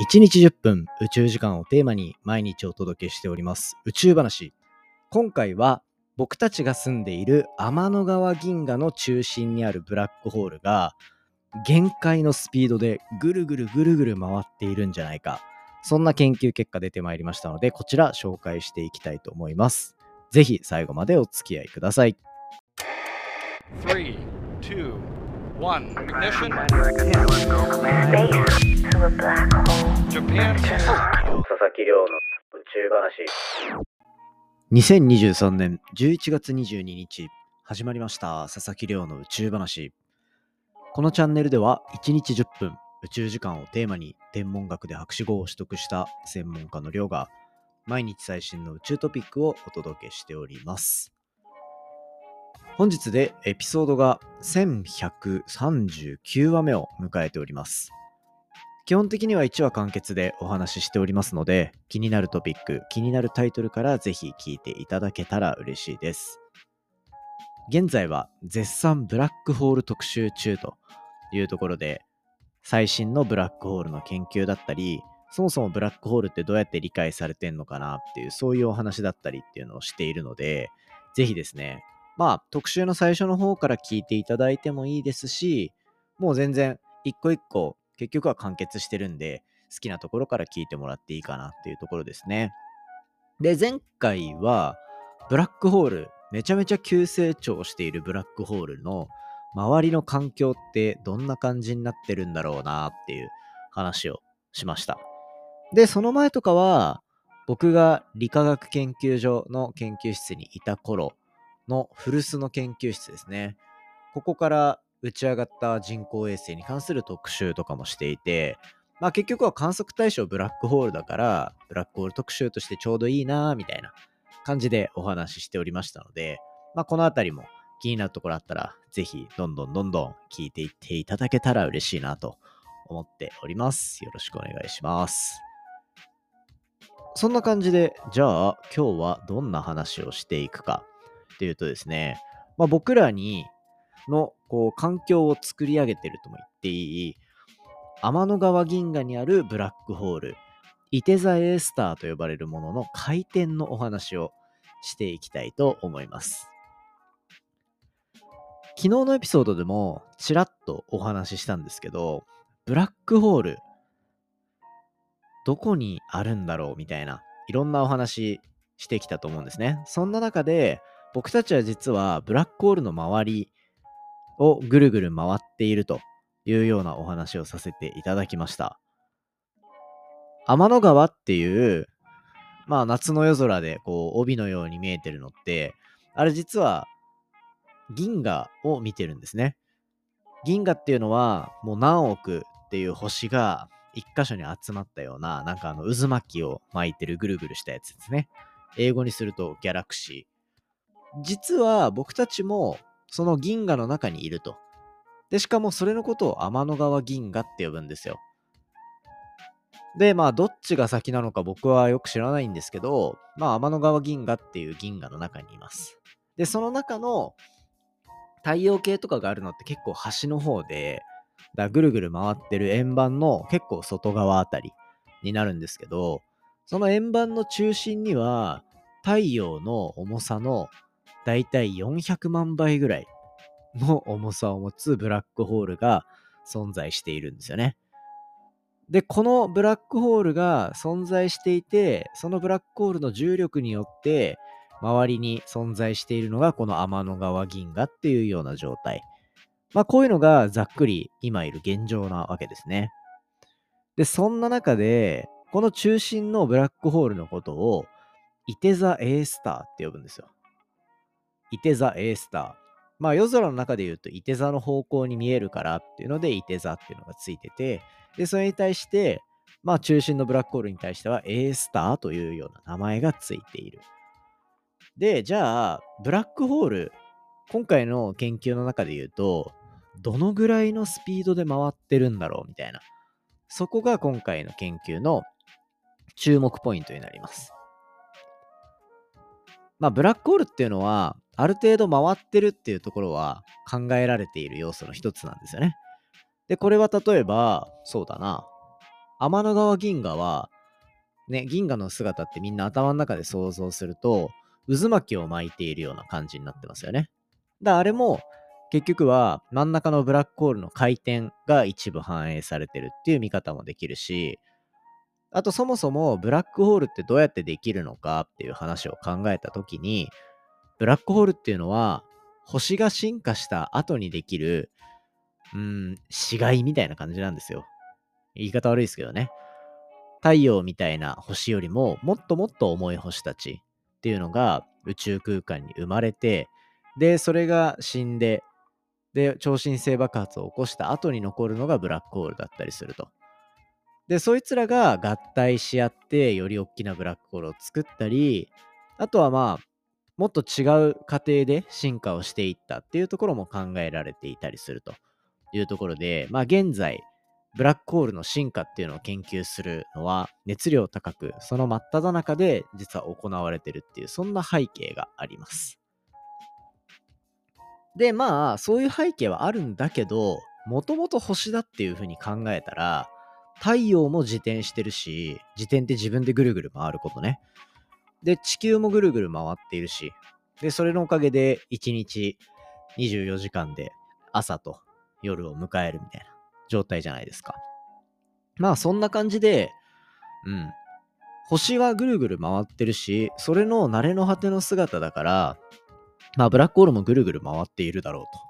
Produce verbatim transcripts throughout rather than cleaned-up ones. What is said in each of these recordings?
ちにちじゅっぷん宇宙時間をテーマに毎日お届けしております宇宙話。今回は僕たちが住んでいる天の川銀河の中心にあるブラックホールが限界のスピードでぐるぐるぐるぐる回っているんじゃないか、そんな研究結果出てまいりましたので、こちら紹介していきたいと思います。ぜひ最後までお付き合いください。 さん、に、いち、ignition. Japan. 佐々木亮の宇宙話。にせんにじゅうさんねんじゅういちがつにじゅうににち始まりました佐々木亮の宇宙話。このチャンネルではいちにちじゅっぷん宇宙時間をテーマに天文学で博士号を取得した専門家の亮が毎日最新の宇宙トピックをお届けしております。本日でエピソードがせんひゃくさんじゅうきゅうわめを迎えております。基本的にはいちわ完結でお話ししておりますので、気になるトピック、気になるタイトルからぜひ聞いていただけたら嬉しいです。現在は絶賛ブラックホール特集中というところで、最新のブラックホールの研究だったり、そもそもブラックホールってどうやって理解されてんのかなっていう、そういうお話だったりっていうのをしているので、ぜひですね、まあ特集の最初の方から聞いていただいてもいいですし、もう全然一個一個結局は完結してるんで、好きなところから聞いてもらっていいかなっていうところですね。で、前回はブラックホール、めちゃめちゃ急成長しているブラックホールの周りの環境ってどんな感じになってるんだろうなっていう話をしました。で、その前とかは僕が理化学研究所の研究室にいた頃の古巣の研究室ですね。ここから打ち上がった人工衛星に関する特集とかもしていて、まあ結局は観測対象ブラックホールだから、ブラックホール特集としてちょうどいいなみたいな感じでお話ししておりましたので、まあこのあたりも気になるところあったら、ぜひどんどんどんどん聞いていっていただけたら嬉しいなと思っております。よろしくお願いします。そんな感じで、じゃあ今日はどんな話をしていくかっていうとですね、まあ僕らにのこう環境を作り上げてるとも言っていい天の川銀河にあるブラックホール、いて座 A スターと呼ばれるものの回転のお話をしていきたいと思います。昨日のエピソードでもちらっとお話ししたんですけど、ブラックホールどこにあるんだろうみたいないろんなお話してきたと思うんですね。そんな中で僕たちは実はブラックホールの周りをぐるぐる回っているというようなお話をさせていただきました。天の川っていう、まあ夏の夜空でこう帯のように見えてるのって、あれ実は銀河を見てるんですね。銀河っていうのはもう何億っていう星が一箇所に集まったような、なんかあの渦巻きを巻いてるぐるぐるしたやつですね。英語にするとギャラクシー。実は僕たちもその銀河の中にいると。で、しかもそれのことを天の川銀河って呼ぶんですよ。で、まあ、どっちが先なのか僕はよく知らないんですけど、まあ、天の川銀河っていう銀河の中にいます。で、その中の太陽系とかがあるのって結構端の方で、だぐるぐる回ってる円盤の結構外側あたりになるんですけど、その円盤の中心には太陽の重さのだいたいよんひゃくまんばいぐらいの重さを持つブラックホールが存在しているんですよね。で、このブラックホールが存在していて、そのブラックホールの重力によって周りに存在しているのがこの天の川銀河っていうような状態。まあこういうのがざっくり今いる現状なわけですね。で、そんな中でこの中心のブラックホールのことをいて座 A スターって呼ぶんですよ。いて座 A スター。まあ夜空の中で言うといて座の方向に見えるからっていうのでいて座っていうのがついてて、で、それに対して、まあ中心のブラックホールに対しては A スターというような名前がついている。で、じゃあ、ブラックホール、今回の研究の中で言うと、どのぐらいのスピードで回ってるんだろうみたいな。そこが今回の研究の注目ポイントになります。まあ、ブラックホールっていうのは、ある程度回ってるっていうところは考えられている要素の一つなんですよね。で、これは例えば、そうだな。 天の川銀河は、ね、銀河の姿ってみんな頭の中で想像すると、渦巻きを巻いているような感じになってますよね。だからあれも、結局は真ん中のブラックホールの回転が一部反映されてるっていう見方もできるし、あとそもそもブラックホールってどうやってできるのかっていう話を考えたときに、ブラックホールっていうのは、星が進化した後にできる、うーん、死骸みたいな感じなんですよ。言い方悪いですけどね。太陽みたいな星よりももっともっと重い星たちっていうのが宇宙空間に生まれて、で、それが死んで、で、超新星爆発を起こした後に残るのがブラックホールだったりすると。で、そいつらが合体し合って、より大きなブラックホールを作ったり、あとはまあ、もっと違う過程で進化をしていったっていうところも考えられていたりするというところで、まあ現在、ブラックホールの進化っていうのを研究するのは、熱量高く、その真っ只中で実は行われてるっていう、そんな背景があります。で、まあ、そういう背景はあるんだけど、もともと星だっていう風に考えたら、太陽も自転してるし、自転って自分でぐるぐる回ることね。で、地球もぐるぐる回っているし、で、それのおかげでいちにちにじゅうよじかんで朝と夜を迎えるみたいな状態じゃないですか。まあ、そんな感じで、うん。星はぐるぐる回ってるし、それの慣れの果ての姿だから、まあ、ブラックホールもぐるぐる回っているだろうと。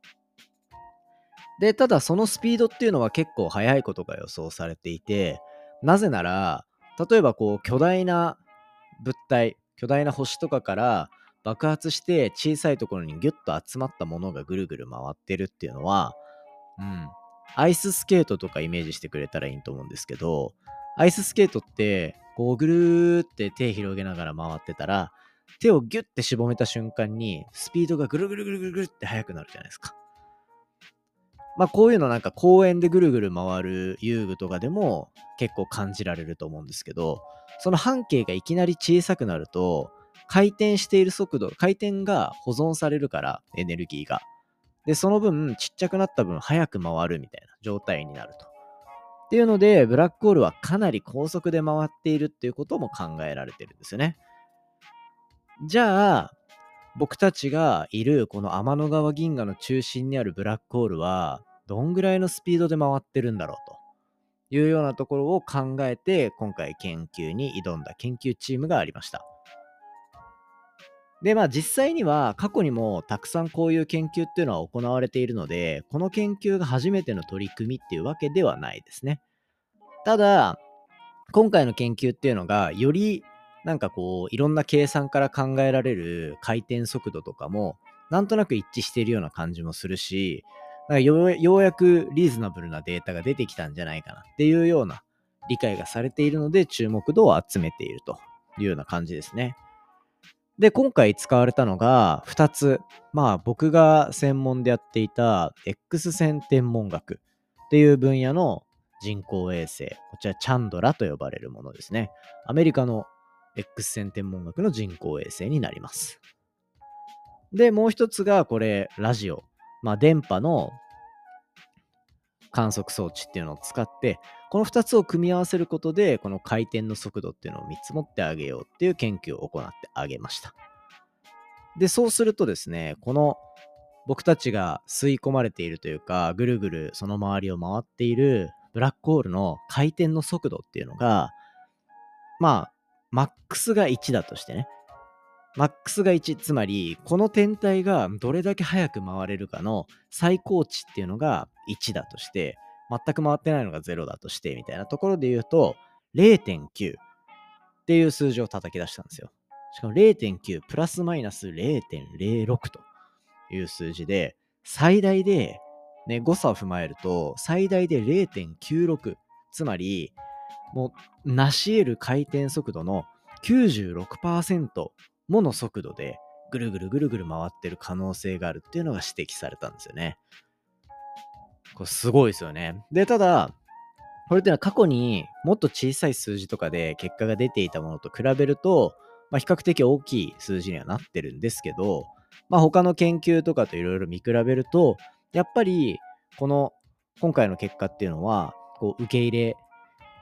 で、ただそのスピードっていうのは結構速いことが予想されていて、なぜなら、例えばこう巨大な物体、巨大な星とかから爆発して小さいところにギュッと集まったものがぐるぐる回ってるっていうのは、うん、アイススケートとかイメージしてくれたらいいと思うんですけど、アイススケートってこうぐるーって手広げながら回ってたら、手をギュッてしぼめた瞬間にスピードがぐるぐるぐるぐるぐるって速くなるじゃないですか。まあこういうのなんか公園でぐるぐる回る遊具とかでも結構感じられると思うんですけど、その半径がいきなり小さくなると、回転している速度、回転が保存されるから、エネルギーが。で、その分、ちっちゃくなった分、早く回るみたいな状態になると。っていうので、ブラックホールはかなり高速で回っているっていうことも考えられてるんですよね。じゃあ、僕たちがいるこの天の川銀河の中心にあるブラックホールはどんぐらいのスピードで回ってるんだろうというようなところを考えて今回研究に挑んだ研究チームがありました。でまあ実際には過去にもたくさんこういう研究っていうのは行われているので、この研究が初めての取り組みっていうわけではないですね。ただ今回の研究っていうのがよりなんかこういろんな計算から考えられる回転速度とかもなんとなく一致しているような感じもするし、なんかようようやくリーズナブルなデータが出てきたんじゃないかなっていうような理解がされているので注目度を集めているというような感じですね。で、今回使われたのがふたつ。まあ僕が専門でやっていた X 線天文学っていう分野の人工衛星。こちらチャンドラと呼ばれるものですね。アメリカの X 線天文学の人工衛星になります。で、もう一つがこれラジオ。まあ電波の観測装置っていうのを使って、このふたつを組み合わせることで、この回転の速度っていうのを見積もってあげようっていう研究を行ってあげました。で、そうするとですね、この僕たちが吸い込まれているというか、ぐるぐるその周りを回っているブラックホールの回転の速度っていうのが、まあ、マックスがいちだとしてね。マックスがいち、つまり、この天体がどれだけ早く回れるかの最高値っていうのがいちだとして、全く回ってないのがゼロだとして、みたいなところで言うと、れいてんきゅうっていう数字を叩き出したんですよ。しかも れいてんきゅう プラスマイナス れいてんれいろくという数字で、最大で、ね、誤差を踏まえると、最大で れいてんきゅうろく。つまり、もう、成し得る回転速度の きゅうじゅうろくパーセント もの速度で、ぐるぐるぐるぐる回ってる可能性があるっていうのが指摘されたんですよね。これすごいですよね。で、ただ、これってのは過去にもっと小さい数字とかで結果が出ていたものと比べると、まあ、比較的大きい数字にはなってるんですけど、まあ、他の研究とかといろいろ見比べると、やっぱりこの今回の結果っていうのはこう受け入れ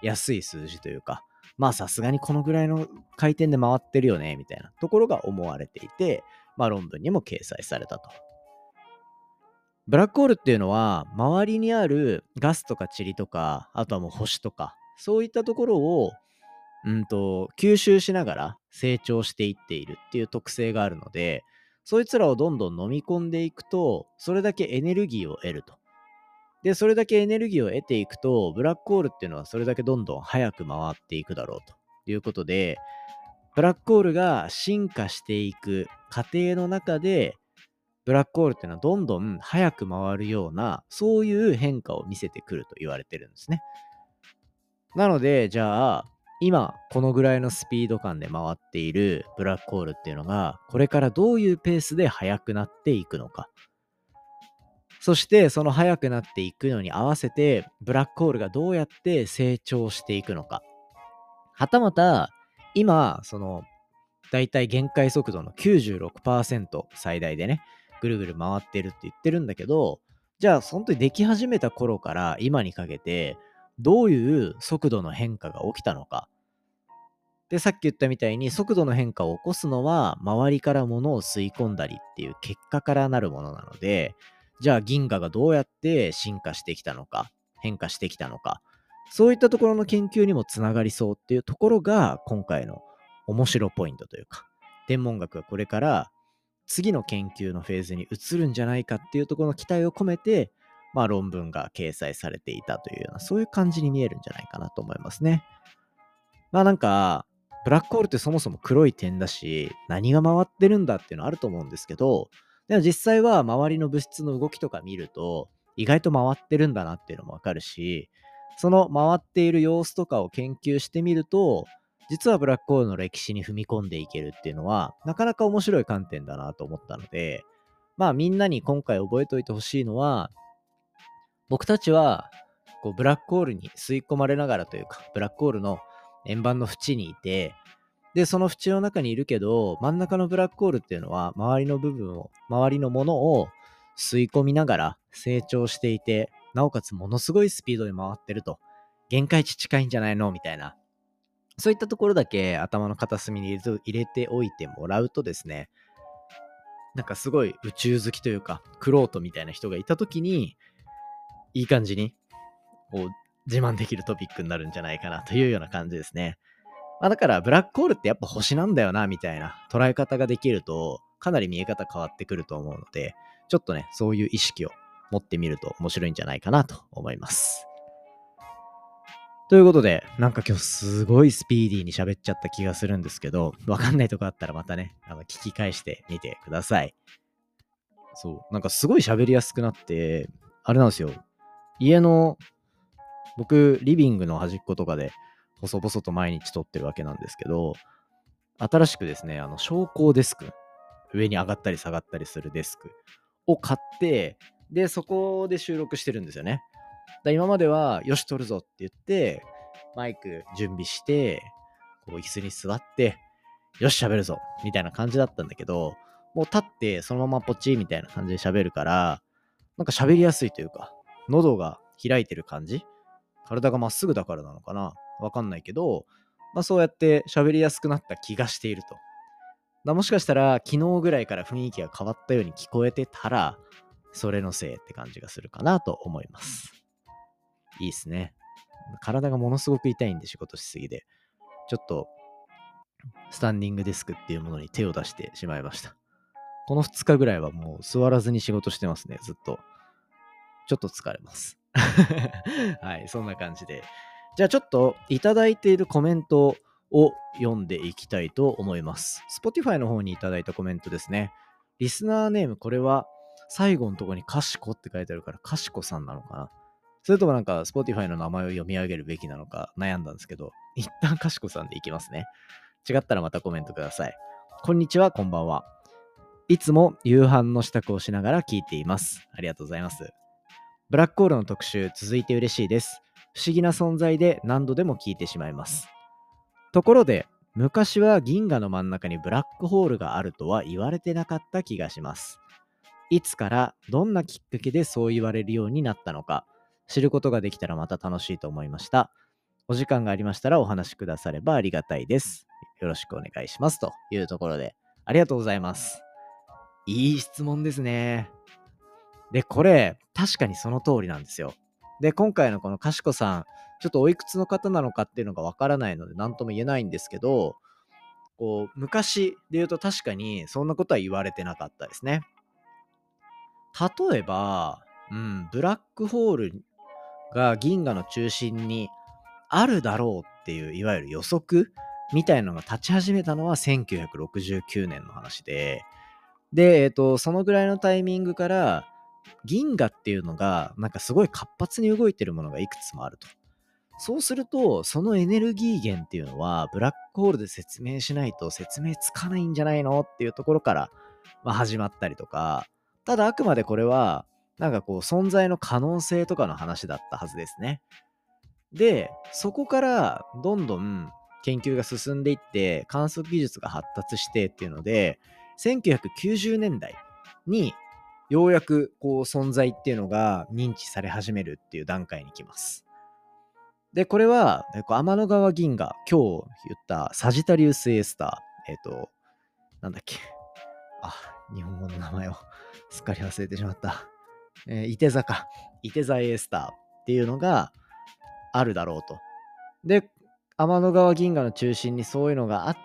安い数字というか、まあさすがにこのぐらいの回転で回ってるよねみたいなところが思われていて、まあ論文にも掲載されたと。ブラックホールっていうのは周りにあるガスとか塵とか、あとはもう星とか、そういったところをうんと吸収しながら成長していっているっていう特性があるので、そいつらをどんどん飲み込んでいくと、それだけエネルギーを得ると。で、それだけエネルギーを得ていくと、ブラックホールっていうのはそれだけどんどん早く回っていくだろうということで、ブラックホールが進化していく過程の中で、ブラックホールっていうのはどんどん早く回るような、そういう変化を見せてくると言われてるんですね。なので、じゃあ、今、このぐらいのスピード感で回っているブラックホールっていうのが、これからどういうペースで速くなっていくのか。そして、その速くなっていくのに合わせて、ブラックホールがどうやって成長していくのか。はたまた、今、その、だいたい限界速度の きゅうじゅうろくパーセント 最大でね、ぐるぐる回ってるって言ってるんだけど、じゃあ、本当にでき始めた頃から今にかけて、どういう速度の変化が起きたのか。で、さっき言ったみたいに速度の変化を起こすのは、周りから物を吸い込んだりっていう結果からなるものなので、じゃあ銀河がどうやって進化してきたのか、変化してきたのか、そういったところの研究にもつながりそうっていうところが、今回の面白ポイントというか、天文学がこれから次の研究のフェーズに移るんじゃないかっていうところの期待を込めて、まあ論文が掲載されていたというような、そういう感じに見えるんじゃないかなと思いますね。まあなんか、ブラックホールってそもそも黒い点だし、何が回ってるんだっていうのはあると思うんですけど、でも実際は周りの物質の動きとか見ると、意外と回ってるんだなっていうのもわかるし、その回っている様子とかを研究してみると、実はブラックホールの歴史に踏み込んでいけるっていうのは、なかなか面白い観点だなと思ったので、まあみんなに今回覚えておいてほしいのは、僕たちはこうブラックホールに吸い込まれながらというか、ブラックホールの円盤の縁にいて、で、その縁の中にいるけど、真ん中のブラックホールっていうのは、周りの部分を、周りのものを吸い込みながら成長していて、なおかつものすごいスピードで回ってると、限界値近いんじゃないのみたいな。そういったところだけ頭の片隅に入れて入れておいてもらうとですね、なんかすごい宇宙好きというか、クロートみたいな人がいたときに、いい感じにこう自慢できるトピックになるんじゃないかなというような感じですね。まあ、だからブラックホールってやっぱ星なんだよなみたいな捉え方ができるとかなり見え方変わってくると思うので、ちょっとねそういう意識を持ってみると面白いんじゃないかなと思います。ということで、なんか今日すごいスピーディーに喋っちゃった気がするんですけど、わかんないとこあったらまたね、あの聞き返してみてください。そう、なんかすごい喋りやすくなって、あれなんですよ。家の僕リビングの端っことかで細々と毎日撮ってるわけなんですけど、新しくですね、あの昇降デスク、上に上がったり下がったりするデスクを買って、でそこで収録してるんですよね。だ今まではよし撮るぞって言ってマイク準備して、こう椅子に座ってよし喋るぞみたいな感じだったんだけど、もう立ってそのままポチみたいな感じで喋るから、なんか喋りやすいというか、喉が開いてる感じ、体がまっすぐだからなのかな、わかんないけど、まあそうやって喋りやすくなった気がしていると。だもしかしたら昨日ぐらいから雰囲気が変わったように聞こえてたら、それのせいって感じがするかなと思います。いいっすね。体がものすごく痛いんで仕事しすぎで、ちょっとスタンディングデスクっていうものに手を出してしまいました。このふつかぐらいはもう座らずに仕事してますね、ずっと。ちょっと疲れます。はい、そんな感じで。じゃあちょっといただいているコメントを読んでいきたいと思います。Spotify の方にいただいたコメントですね。リスナーネーム、これは最後のところにかしこって書いてあるから、かしこさんなのかな。それともなんか Spotify の名前を読み上げるべきなのか悩んだんですけど、一旦かしこさんでいきますね。違ったらまたコメントください。こんにちは、こんばんは。いつも夕飯の支度をしながら聞いています。ありがとうございます。ブラックホールの特集続いて嬉しいです。不思議な存在で何度でも聞いてしまいます。ところで、昔は銀河の真ん中にブラックホールがあるとは言われてなかった気がします。いつからどんなきっかけでそう言われるようになったのか、知ることができたらまた楽しいと思いました。 お時間がありましたらお話しくださればありがたいです。よろしくお願いしますというところで、ありがとうございます。いい質問ですね。で、これ、確かにその通りなんですよ。で、今回のこのかしこさん、ちょっとおいくつの方なのかっていうのがわからないので、何とも言えないんですけど、こう、昔で言うと確かにそんなことは言われてなかったですね。例えば、うん、ブラックホールが銀河の中心にあるだろうっていう、いわゆる予測みたいなのが立ち始めたのはせんきゅうひゃくろくじゅうきゅうねんの話で、で、えっと、そのぐらいのタイミングから、銀河っていうのが、なんかすごい活発に動いてるものがいくつもあると。そうすると、そのエネルギー源っていうのは、ブラックホールで説明しないと説明つかないんじゃないのっていうところから、まあ、始まったりとか、ただあくまでこれは、なんかこう、存在の可能性とかの話だったはずですね。で、そこからどんどん研究が進んでいって、観測技術が発達してっていうので、せんきゅうひゃくきゅうじゅうねんだいにようやくこう存在っていうのが認知され始めるっていう段階に来ます。で、これは、えこう天の川銀河、今日言ったサジタリウス A スター、えっ、と、なんだっけ。あ、日本語の名前をすっかり忘れてしまった。えー、いて座か。いて座 A スターっていうのがあるだろうと。で、天の川銀河の中心にそういうのがあって、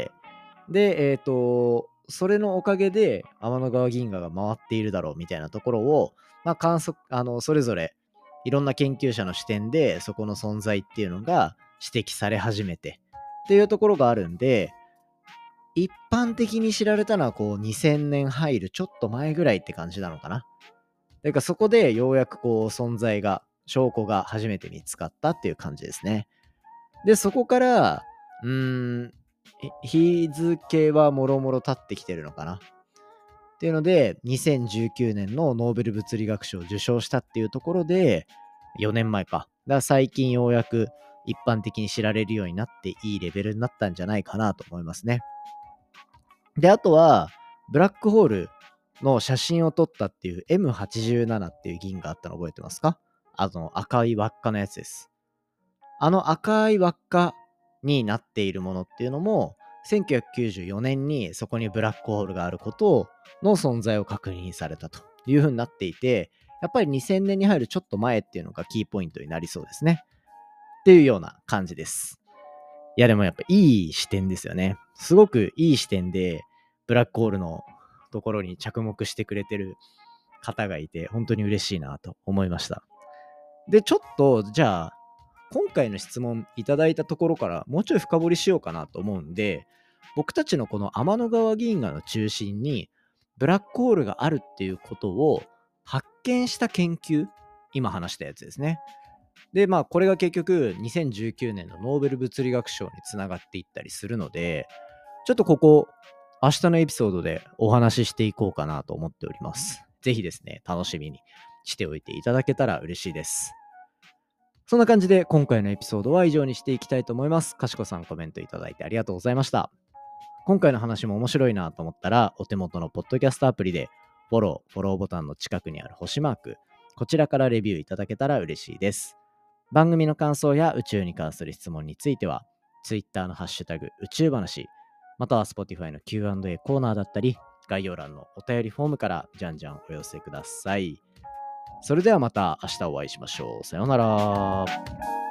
で、えっ、と、それのおかげで天の川銀河が回っているだろうみたいなところを、まあ、観測、あの、それぞれいろんな研究者の視点でそこの存在っていうのが指摘され始めてっていうところがあるんで、一般的に知られたのはこうにせんねん入るちょっと前ぐらいって感じなのかな。だからそこでようやくこう存在が、証拠が初めて見つかったっていう感じですね。で、そこから、うーん、日付はもろもろ経ってきてるのかな。っていうので、にせんじゅうきゅうねんのノーベル物理学賞を受賞したっていうところで、よねんまえか。だから最近ようやく一般的に知られるようになっていいレベルになったんじゃないかなと思いますね。で、あとは、ブラックホールの写真を撮ったっていう エムはちじゅうなな っていう銀があったの覚えてますか？あの赤い輪っかのやつです。あの赤い輪っかになっているものっていうのも、せんきゅうひゃくきゅうじゅうよねんにそこにブラックホールがあることの存在を確認されたという風になっていて、やっぱりにせんねんに入るちょっと前っていうのがキーポイントになりそうですね。っていうような感じです。いやでもやっぱいい視点ですよね。すごくいい視点でブラックホールのところに着目してくれてる方がいて、本当に嬉しいなと思いました。で、ちょっとじゃあ今回の質問いただいたところからもうちょい深掘りしようかなと思うんで、僕たちのこの天の川銀河の中心にブラックホールがあるっていうことを発見した研究、今話したやつですね。で、まあこれが結局にせんじゅうきゅうねんのノーベル物理学賞につながっていったりするので、ちょっとここ明日のエピソードでお話ししていこうかなと思っております。ぜひですね、楽しみにしておいていただけたら嬉しいです。そんな感じで今回のエピソードは以上にしていきたいと思います。かしこさんコメントいただいてありがとうございました。今回の話も面白いなと思ったら、お手元のポッドキャストアプリでフォロー、フォローボタンの近くにある星マーク、こちらからレビューいただけたら嬉しいです。番組の感想や宇宙に関する質問については、Twitter のハッシュタグ宇宙話、または Spotify の キューアンドエー コーナーだったり、概要欄のお便りフォームからじゃんじゃんお寄せください。それではまた明日お会いしましょう。さようなら。